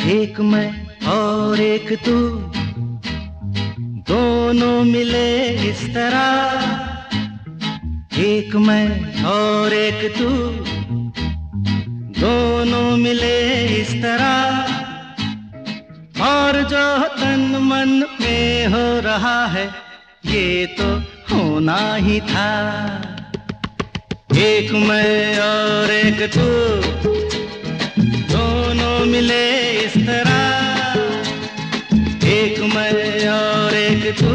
एक मैं और एक तू, दोनों मिले इस तरह। एक मैं और एक तू, दोनों मिले इस तरह। और जो तन मन में हो रहा है ये तो होना ही था। एक मैं और एक तू, दोनों मिले इस तरह। एक मैं और एक तू,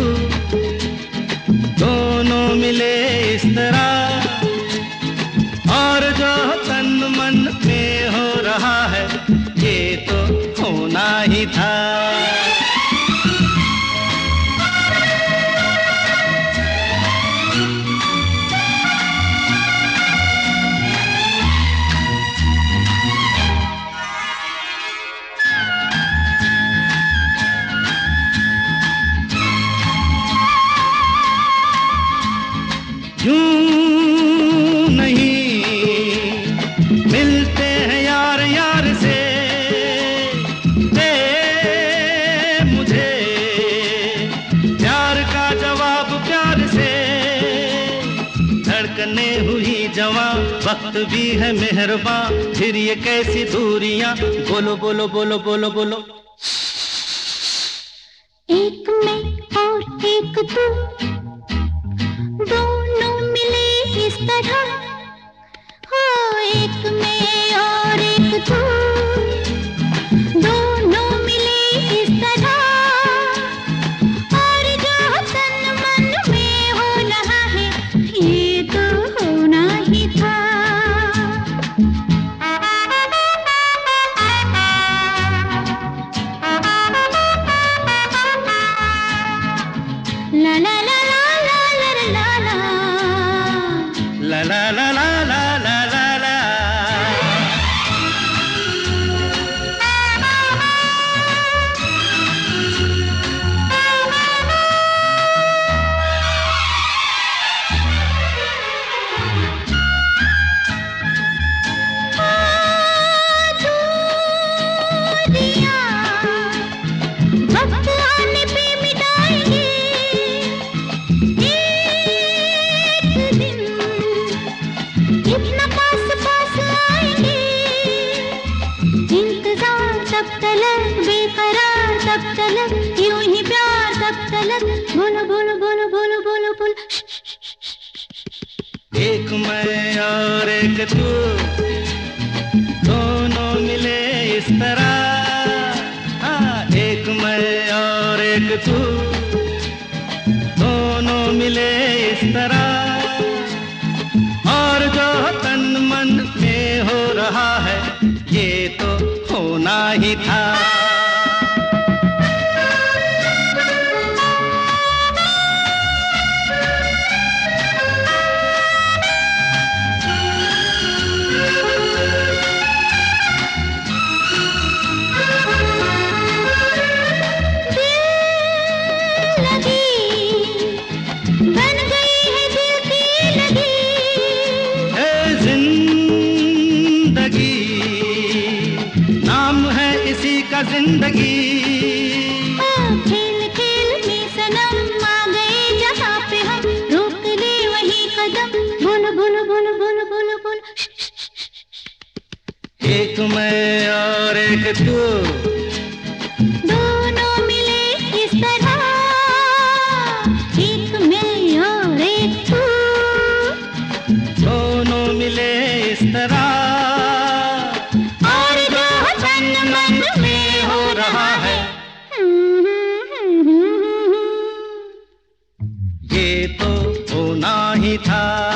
दोनों मिले इस तरह। और जो तन मन में हो रहा है ये तो होना ही था। यूं नहीं मिलते हैं यार यार से, दे मुझे प्यार का जवाब प्यार से। धड़कने हुई जवां, वक्त भी है मेहरबान, फिर ये कैसी दूरियां। बोलो बोलो बोलो बोलो बोलो। एक मैं और एक तू, दोनों मिले इस तरह। हो एक मैं और एक तू, दोनों मिले इस तरह। और जो तन मन में हो रहा है ये तो होना ही था। ला ला ला ला ला ला ला ला ला ला ला ला ला ला ला। वक्त आने पे मिटाएंगे एक दिन, इतना पास पास आएंगे। इंतजार तब तलक, बेकरार तब तलक, यूं ही प्यार तब तलक। बोलो बोलो बोलो बोलो बोलो बोलो। एक मैं और एक तू, दोनों मिले इस तरह। हाँ, एक मैं और एक तू, दोनों मिले इस तरह। और जो तन मन में हो रहा है ये तो होना ही था। बन गई है दिल की लगी, ए जिंदगी नाम है इसी का जिंदगी। खेल खेल में सनम आ गए जहाँ पे हम, रोक ले वही कदम। बोलो बोलो बोलो बोलो बोलो बोलो। एक मैं और एक तू, दोनों मिले इस तरह। एक मैं और एक तू, दोनों मिले इस तरह। और जो तन मन में हो रहा है ये तो होना ही था।